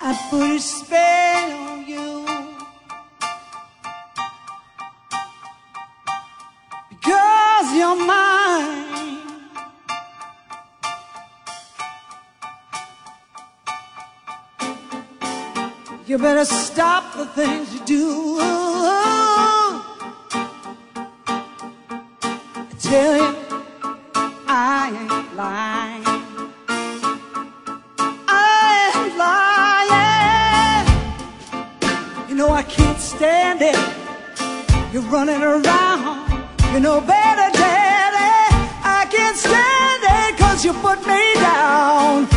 I put a spell on you, because you're mine. You better stop the things you do. I tell you, I ain't lying. You know I can't stand it. You're running around. You know better, Daddy. I can't stand it 'cause you put me down.